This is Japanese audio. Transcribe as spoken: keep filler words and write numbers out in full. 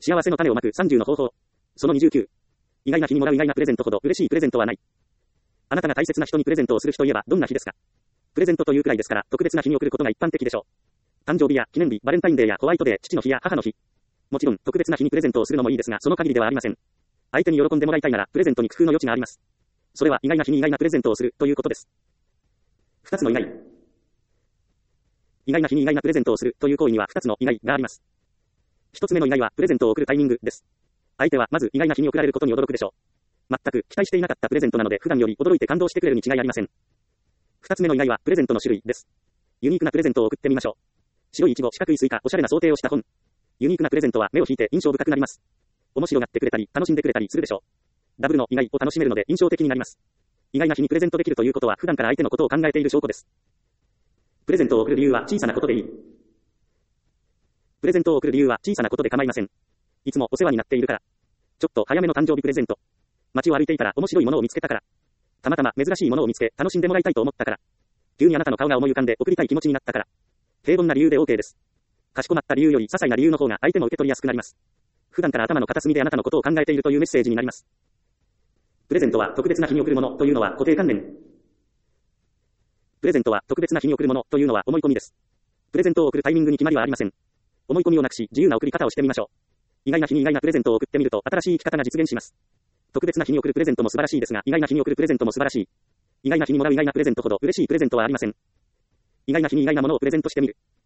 幸せの種をまくさんじゅうの方法。そのにじゅうきゅう。意外な日にもらう意外なプレゼントほど嬉しいプレゼントはない。あなたが大切な人にプレゼントをする日といえばどんな日ですか？プレゼントというくらいですから特別な日に送ることが一般的でしょう。誕生日や記念日、バレンタインデーやホワイトデー、父の日や母の日。もちろん特別な日にプレゼントをするのもいいですがその限りではありません。相手に喜んでもらいたいならプレゼントに工夫の余地があります。それは意外な日に意外なプレゼントをするということです。二つの意外。意外な日に意外なプレゼントをするという行為には二つの意外があります。一つ目の意外はプレゼントを送るタイミングです。相手はまず意外な日に送られることに驚くでしょう。全く期待していなかったプレゼントなので普段より驚いて感動してくれるに違いありません。二つ目の意外はプレゼントの種類です。ユニークなプレゼントを送ってみましょう。白いイチゴ、四角いスイカ、おしゃれな想定をした本。ユニークなプレゼントは目を引いて印象深くなります。面白がってくれたり楽しんでくれたりするでしょう。ダブルの意外を楽しめるので印象的になります。意外な日にプレゼントできるということは普段から相手のことを考えている証拠です。プレゼントを送る理由は小さなことでいい。プレゼントを送る理由は小さなことで構いません。いつもお世話になっているから。ちょっと早めの誕生日プレゼント。街を歩いていたら面白いものを見つけたから。たまたま珍しいものを見つけ楽しんでもらいたいと思ったから。急にあなたの顔が思い浮かんで送りたい気持ちになったから。平凡な理由で OK です。かしこまった理由より些細な理由の方が相手も受け取りやすくなります。普段から頭の片隅であなたのことを考えているというメッセージになります。プレゼントは特別な日に送るものというのは固定観念。プレゼントは特別な日に送るものというのは思い込みです。プレゼントを送るタイミングに決まりはありません。思い込みをなくし自由な送り方をしてみましょう。意外な日に意外なプレゼントを送ってみると新しい生き方が実現します。特別な日に送るプレゼントも素晴らしいですが意外な日に送るプレゼントも素晴らしい。意外な日にもらう意外なプレゼントほど嬉しいプレゼントはありません。意外な日に意外なものをプレゼントしてみる。